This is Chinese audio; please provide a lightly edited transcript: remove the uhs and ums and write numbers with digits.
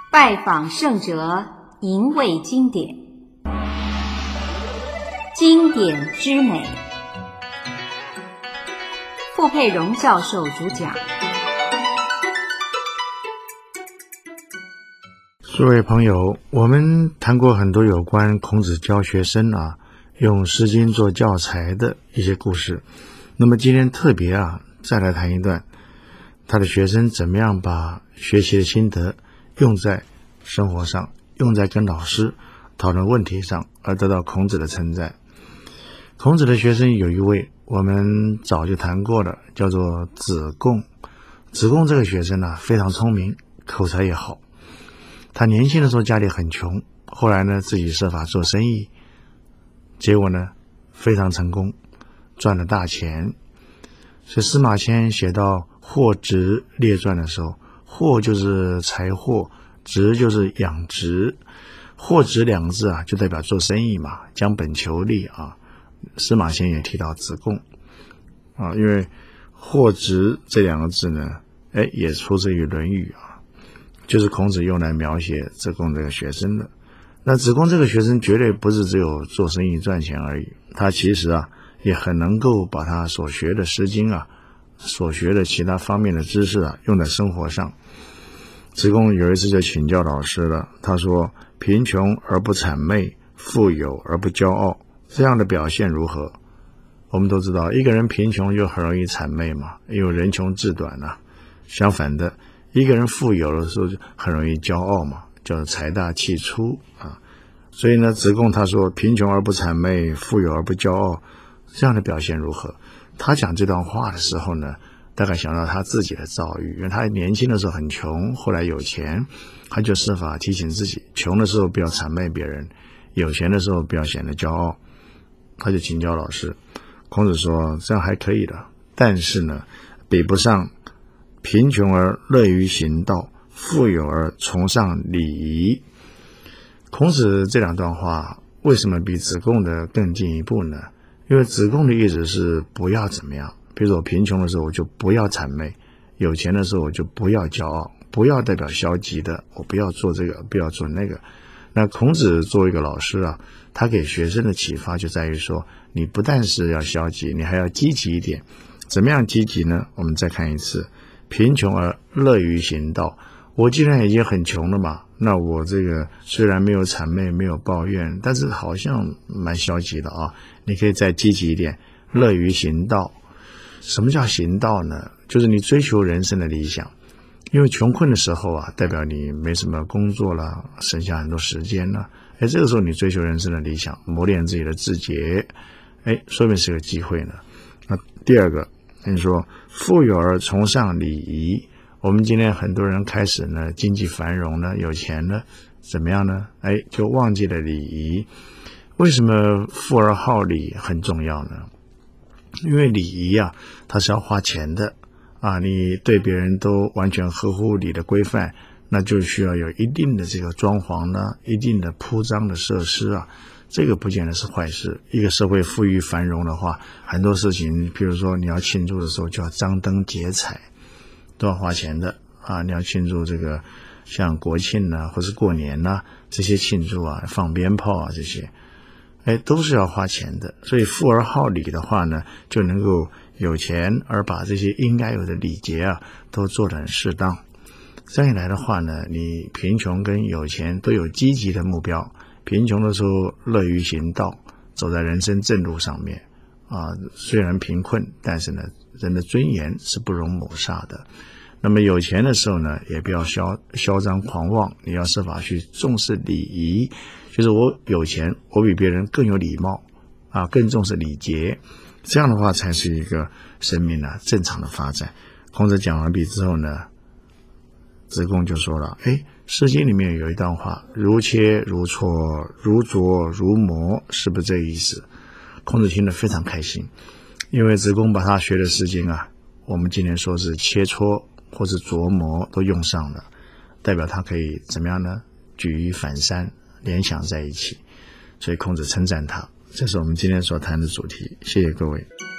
拜访圣哲，吟味经典，经典之美。傅佩荣教授主讲。 诸位朋友，我们谈过很多有关孔子教学生用诗经做教材的一些故事。那么今天特别再来谈一段他的学生怎么样把学习的心得用在生活上，用在跟老师讨论问题上，而得到孔子的称赞。孔子的学生有一位我们早就谈过了，叫做子贡。子贡这个学生非常聪明，口才也好。他年轻的时候家里很穷，后来呢自己设法做生意，结果呢非常成功，赚了大钱。所以司马迁写到《货殖列传》的时候，货就是财货，殖就是养殖。货殖两个字就代表做生意嘛，将本求利司马迁也提到子贡因为货殖这两个字呢也出自于《论语就是孔子用来描写子贡这个学生的。那子贡这个学生绝对不是只有做生意赚钱而已，他其实也很能够把他所学的诗经所学的其他方面的知识用在生活上。子贡有一次就请教老师了，他说：贫穷而不谄媚，富有而不骄傲，这样的表现如何？我们都知道一个人贫穷就很容易谄媚嘛，因为人穷志短相反的，一个人富有的时候就很容易骄傲嘛，叫财大气粗所以呢，子贡他说贫穷而不谄媚，富有而不骄傲，这样的表现如何？他讲这段话的时候呢，大概想到他自己的遭遇，因为他年轻的时候很穷，后来有钱，他就设法提醒自己，穷的时候不要谄媚别人，有钱的时候不要显得骄傲。他就请教老师，孔子说这样还可以的，但是呢，比不上贫穷而乐于行道，富有而崇尚礼仪。孔子这两段话为什么比子贡的更进一步呢？因为子贡的意思是不要怎么样，比如说我贫穷的时候我就不要谄媚，有钱的时候我就不要骄傲，不要代表消极的，我不要做这个，不要做那个。那孔子作为一个老师他给学生的启发就在于说，你不但是要消极，你还要积极一点。怎么样积极呢？我们再看一次，贫穷而乐于行道。我既然已经很穷了嘛，那我这个虽然没有谄媚，没有抱怨，但是好像蛮消极的你可以再积极一点，乐于行道。什么叫行道呢？就是你追求人生的理想。因为穷困的时候代表你没什么工作了，剩下很多时间了，这个时候你追求人生的理想，磨练自己的志节，说明是个机会呢。那第二个，你说富有而崇尚礼仪。我们今天很多人开始呢，经济繁荣呢，有钱呢，怎么样呢？就忘记了礼仪。为什么富而好礼很重要呢？因为礼仪它是要花钱的你对别人都完全合乎你的规范，那就需要有一定的这个装潢呢，一定的铺张的设施这个不见得是坏事。一个社会富裕繁荣的话，很多事情，比如说你要庆祝的时候就要张灯结彩，都要花钱的你要庆祝这个像国庆或是过年这些庆祝放鞭炮这些都是要花钱的。所以富而好礼的话呢，就能够有钱而把这些应该有的礼节都做得很适当。这样一来的话呢，你贫穷跟有钱都有积极的目标。贫穷的时候乐于行道，走在人生正路上面虽然贫困，但是呢人的尊严是不容抹杀的。那么有钱的时候呢，也不要嚣张狂妄，你要设法去重视礼仪，就是我有钱，我比别人更有礼貌更重视礼节，这样的话才是一个生命正常的发展。孔子讲完毕之后呢，子贡就说了诗经里面有一段话，如切如磋，如琢如磨，是不是这个意思？孔子听得非常开心，因为子贡把他学的诗经我们今天说是切磋或是琢磨都用上了，代表他可以怎么样呢？举一反三，联想在一起，所以孔子称赞他。这是我们今天所谈的主题。谢谢各位。